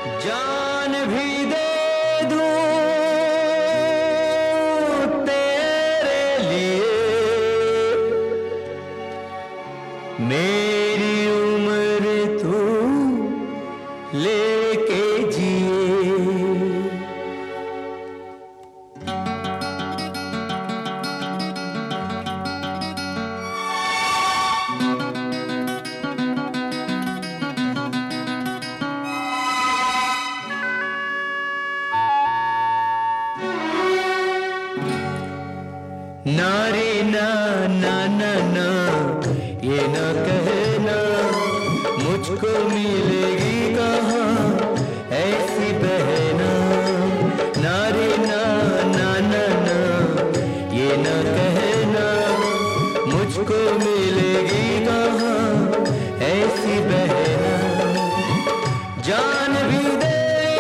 जान भी दे दूं तेरे लिए, मेरी उम्र तू लेके जिए। ना रे ना ना ना ना, ये ना कहना मुझको मिलेगी कहाँ ऐसी बहना। ना रे ना ना ना ना, ये ना कहना मुझको मिलेगी कहाँ ऐसी बहना। जान भी दे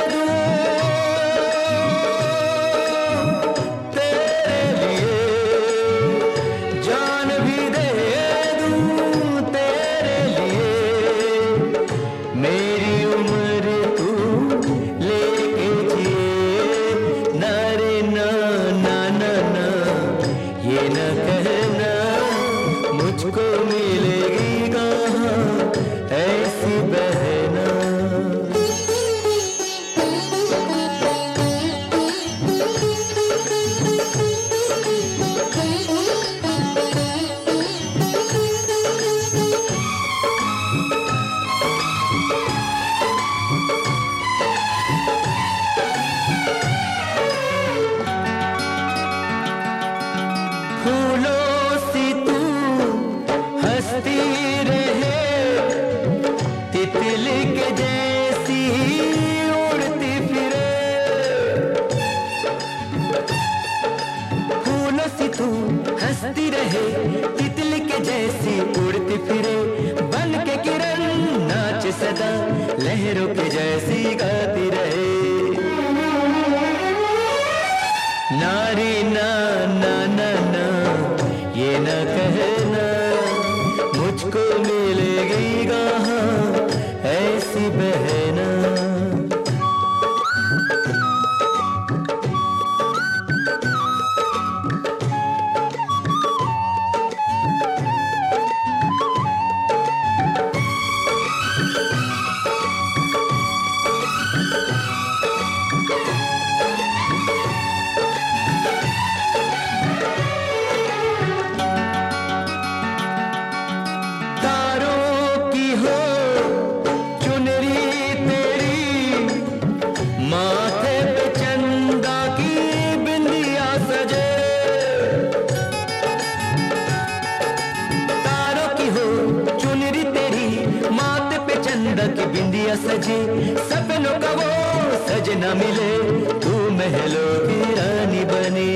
मुझको मिलेगी कहाँ ऐसी बहना। फूलों सी तू हंसती रहे, तितली के जैसी उड़ती फिरे। फूलों सी तू हंसती रहे, तितली के जैसी उड़ती फिरे। बन के किरण नाच सदा, लहरों के जैसी गाती रहे। नारी ना ना ना ना, ये ना कहना मुझको मिलेगी कहाँ ऐसी बहना। की बिंदिया सजे, सपनों का वो सजना मिले, तू महलों की रानी बने।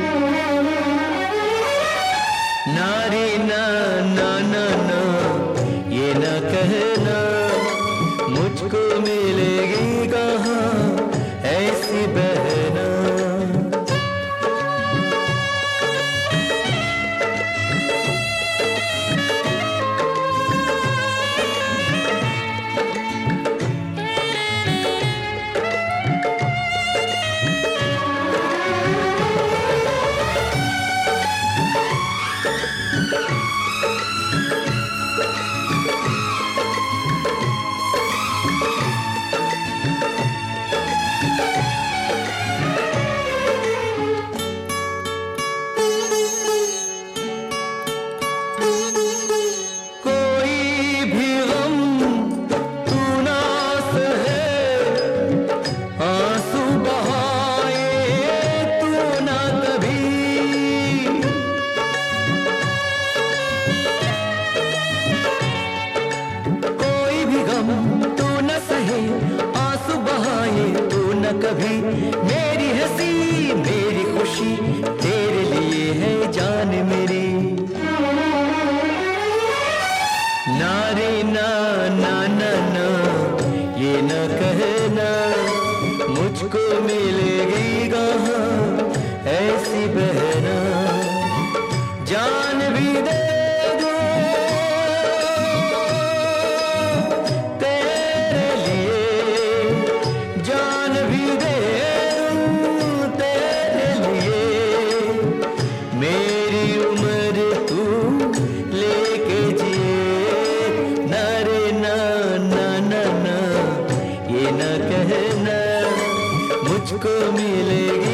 नारी ना ना ना ना, ये ना कहना मुझको मिलेगी कहाँ ऐसी बहना। कभी मेरी हंसी मेरी खुशी तेरे लिए है जान मेरी। नारे ना ना ना ना, ये न कहना मुझको मिलेगी कहाँ ऐसी बहना। जान भी दे दूं तेरे लिए, मिलेगी।